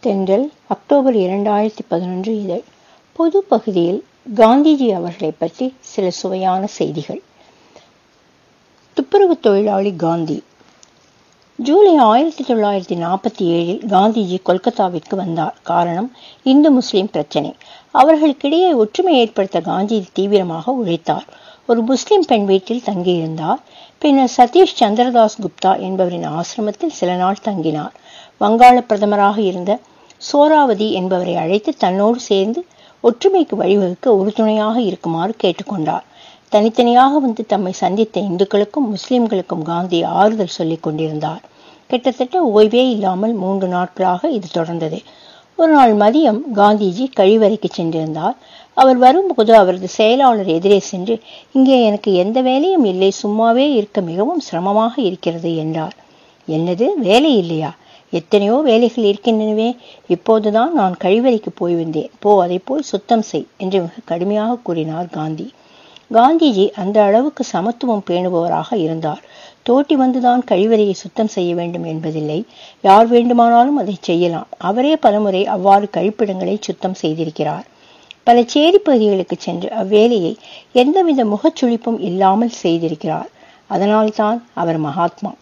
தென்றல் அக்டோபர் 2011 இதழ் பொது பகுதியில் காந்திஜி அவர்களை பற்றி சில சுவையான செய்திகள். துப்புரவு தொழிலாளி காந்தி. ஜூலை 1947 காந்திஜி கொல்கத்தாவிற்கு வந்தார். காரணம் இந்து முஸ்லிம் பிரச்சனை. அவர்களுக்கிடையே ஒற்றுமை ஏற்படுத்த காந்திஜி தீவிரமாக உழைத்தார். ஒரு முஸ்லிம் பெண் வீட்டில் தங்கியிருந்தார். பின்னர் சதீஷ் சந்திரதாஸ் குப்தா என்பவரின் ஆசிரமத்தில் சில நாள் தங்கினார். வங்காள பிரதமராக இருந்த சோராவதி என்பவரை அழைத்து தன்னோடு சேர்ந்து ஒற்றுமைக்கு வழிவகுக்க உறுதுணையாக இருக்குமாறு கேட்டுக்கொண்டார். தனித்தனியாக வந்து தம்மை சந்தித்த இந்துக்களுக்கும் முஸ்லிம்களுக்கும் காந்தி ஆறுதல் சொல்லிக் கொண்டிருந்தார். கிட்டத்தட்ட ஓய்வே இல்லாமல் 3 நாட்களாக இது தொடர்ந்தது. ஒரு நாள் மதியம் காந்திஜி கழிவறைக்கு சென்றிருந்தார். அவர் வரும்போது அவரது செயலாளர் எதிரே சென்று, "இங்கே எனக்கு எந்த வேலையும் இல்லை, சும்மாவே இருக்க மிகவும் சிரமமாக இருக்கிறது" என்றார். "என்னது, வேலை இல்லையா? எத்தனையோ வேலைகள் இருக்கின்றனவே. இப்போதுதான் நான் கழிவறைக்கு போய் வந்தேன். போ, அதை போய் சுத்தம் செய்" என்று மிக கடுமையாக கூறினார் காந்தி. காந்திஜி அந்த அளவுக்கு சமத்துவம் பேணுபவராக இருந்தார். தோட்டி வந்துதான் கழிவறையை சுத்தம் செய்ய வேண்டும் என்பதில்லை. யார் வேண்டுமானாலும் அதை செய்யலாம். அவரே பலமுறை அவ்வாறு கழிப்பிடங்களை சுத்தம் செய்திருக்கிறார். பல சேரி பகுதிகளுக்கு சென்று அவ்வேலையை எந்தவித முகச்சுளிப்பும் இல்லாமல் செய்திருக்கிறார். அதனால்தான் அவர் மகாத்மா.